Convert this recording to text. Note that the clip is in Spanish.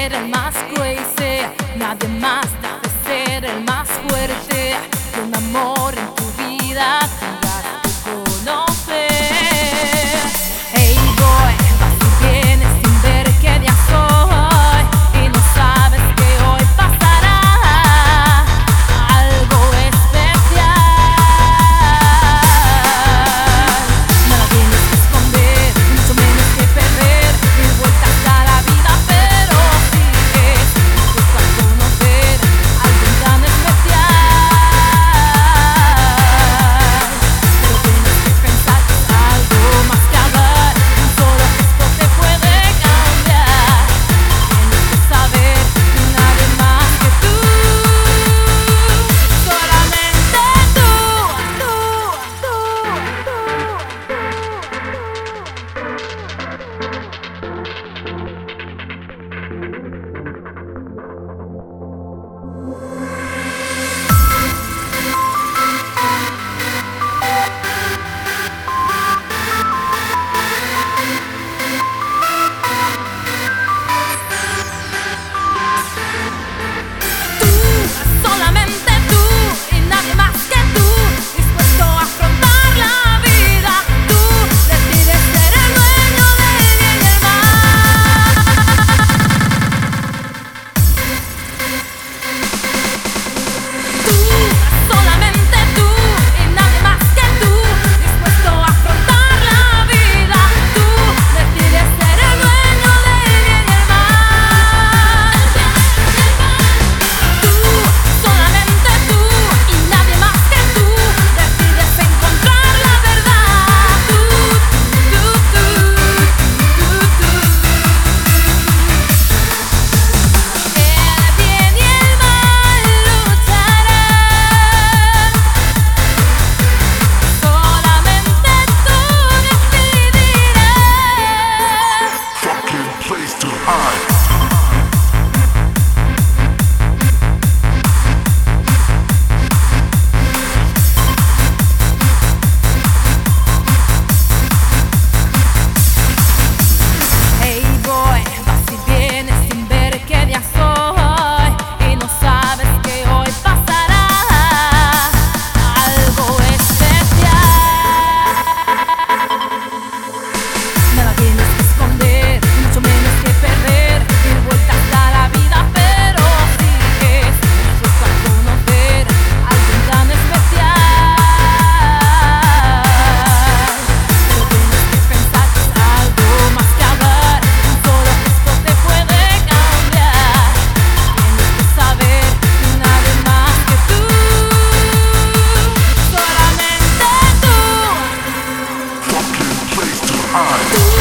ser el más crazy, nadie más debe ser el más fuerte. Que un amor en tu vida tendrás que conocer. Hey boy, vas y vienes sin ver qué día soy, y no sabes que hoy pasará algo especial. Nada tienes que esconder, mucho menos que perder. Mil vueltas a la vida, pero sigues dispuesto a conocer algo tan especial. Pero tienes que pensar que es algo más que hablar. Un solo gesto te puede cambiar. Tienes que saber que nadie más que tú, solamente tú. Solamente tú y nadie más que tú, dispuesto a afrontar la vida. Tú decides ser el dueño del bien y el mal. Tú, solamente tú y nadie más que tú, dispuesto a afrontar la vida. Tú decides ser el dueño del bien y el mal. Tú, solamente tú y nadie más que tú, decides encontrar la verdad. Tú. El bien y el mal lucharán. Solamente tú decidirás. Fucking place to hide. Hey boy, vas y vienes sin ver qué día soy, y no sabes que hoy pasará algo especial. Nada tienes que esconder, mucho menos que perder. Mil vueltas a la vida, pero sigues dispuesto a conocer algo tan especial. Pero tienes que pensar que es algo más que hablar. Un solo gesto te puede cambiar. Tienes que saber que nadie más que tú, solamente tú. Fucking place to hide. Tú,